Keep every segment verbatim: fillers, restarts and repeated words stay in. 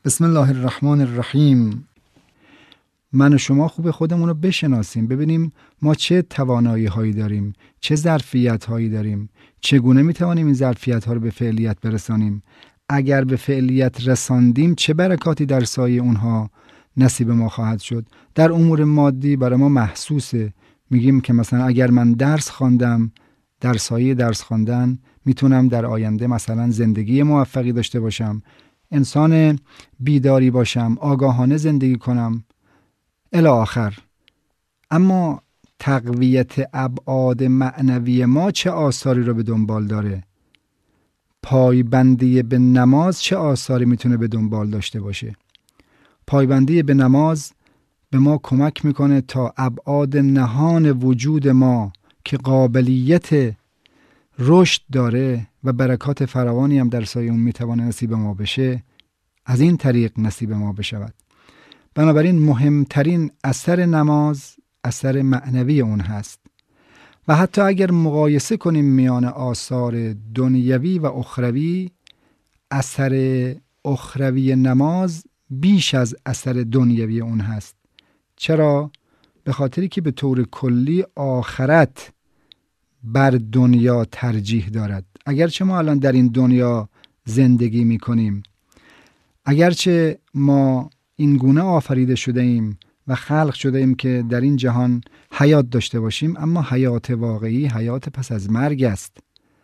بسم الله الرحمن الرحیم. من و شما خوب خودمون رو بشناسیم، ببینیم ما چه توانایی هایی داریم، چه ظرفیت هایی داریم، چگونه میتوانیم این ظرفیت ها رو به فعلیت برسانیم. اگر به فعلیت رساندیم چه برکاتی در سایه اونها نصیب ما خواهد شد. در امور مادی برای ما محسوسه، میگیم که مثلا اگر من درس خواندم، در سایه درس خواندن میتونم در آینده مثلا زندگی موفقی داشته باشم، انسان بیداری باشم، آگاهانه زندگی کنم الی آخر. اما تقویت ابعاد معنوی ما چه آثاری رو به دنبال داره؟ پایبندی به نماز چه آثاری میتونه به دنبال داشته باشه؟ پایبندی به نماز به ما کمک میکنه تا ابعاد نهان وجود ما که قابلیت رشد داره و برکات فراوانی هم در سایه اون میتوانه نصیب ما بشه، از این طریق نصیب ما بشود. بنابراین مهمترین اثر نماز اثر معنوی اون هست و حتی اگر مقایسه کنیم میان آثار دنیوی و اخروی، اثر اخروی نماز بیش از اثر دنیوی اون هست. چرا؟ به خاطری که به طور کلی آخرت بر دنیا ترجیح دارد. اگرچه ما الان در این دنیا زندگی می کنیم، اگرچه ما این گونه آفریده شده ایم و خلق شده ایم که در این جهان حیات داشته باشیم، اما حیات واقعی حیات پس از مرگ است.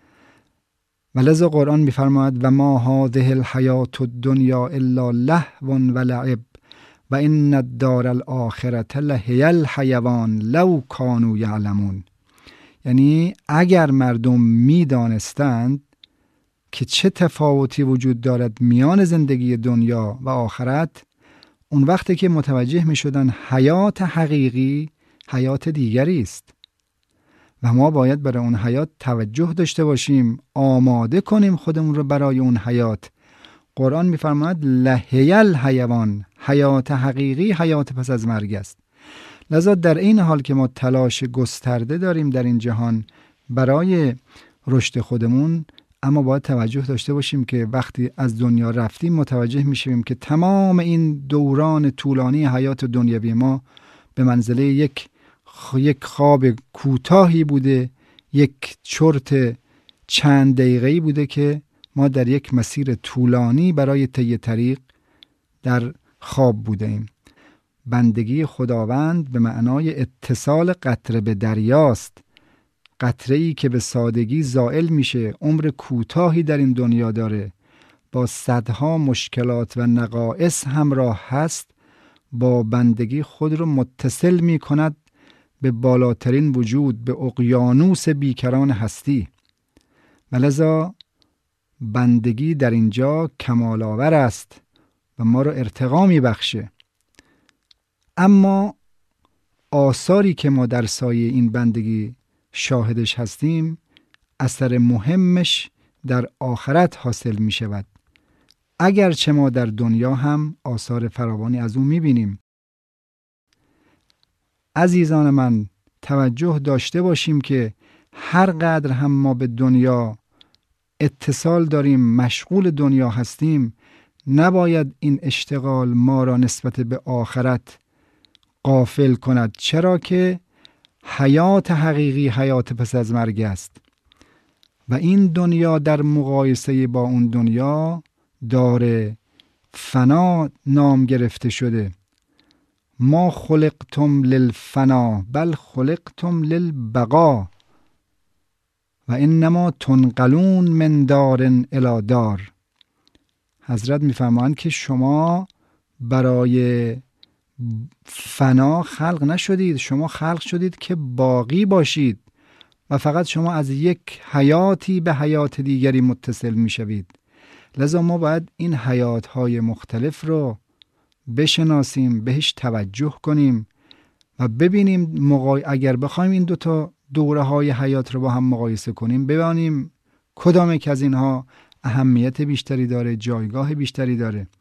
ولذا قرآن می فرماید و ما هذه الحیات الدنیا الا لهو و لعب و ان الدار الاخرة لهی الحیوان لو کانوا یعلمون. یعنی اگر مردم می دانستند که چه تفاوتی وجود دارد میان زندگی دنیا و آخرت، اون وقتی که متوجه می شدن حیات حقیقی حیات دیگری است و ما باید برای اون حیات توجه داشته باشیم، آماده کنیم خودمون رو برای اون حیات. قرآن می فرماید لهی الحیوان، حیات حقیقی حیات پس از مرگ است. لذا در این حال که ما تلاش گسترده داریم در این جهان برای رشد خودمون، اما باید توجه داشته باشیم که وقتی از دنیا رفتیم متوجه میشیم که تمام این دوران طولانی حیات دنیوی ما به منزله یک یک خواب کوتاهی بوده، یک چرت چند دقیقه‌ای بوده که ما در یک مسیر طولانی برای طی طریق در خواب بوده ایم. بندگی خداوند به معنای اتصال قطره به دریاست. قطره‌ای که به سادگی زائل میشه، عمر کوتاهی در این دنیا داره، با صدها مشکلات و نقائص همراه هست، با بندگی خود رو متصل میکند به بالاترین وجود، به اقیانوس بیکران هستی. ولذا بندگی در اینجا کمال آور است و ما رو ارتقا میبخشه. اما آثاری که ما در سایه این بندگی شاهدش هستیم، اثر مهمش در آخرت حاصل می شود. اگرچه ما در دنیا هم آثار فراوانی از اون می بینیم. عزیزان من، توجه داشته باشیم که هر قدر هم ما به دنیا اتصال داریم، مشغول دنیا هستیم، نباید این اشتغال ما را نسبت به آخرت غافل کند. چرا که حیات حقیقی حیات پس از مرگ است و این دنیا در مقایسه با اون دنیا دار فنا نام گرفته شده. ما خلقتم للفنا بل خلقتم للبقا و انما تنقلون من دار الی دار. حضرت میفرمایند که شما برای فنا خلق نشدید، شما خلق شدید که باقی باشید و فقط شما از یک حیاتی به حیات دیگری متصل میشوید. لذا ما باید این حیاتهای مختلف رو بشناسیم، بهش توجه کنیم و ببینیم مقای... اگر بخوایم این دوتا دوره های حیات رو با هم مقایسه کنیم، ببینیم کدام یک از اینها اهمیت بیشتری داره، جایگاه بیشتری داره.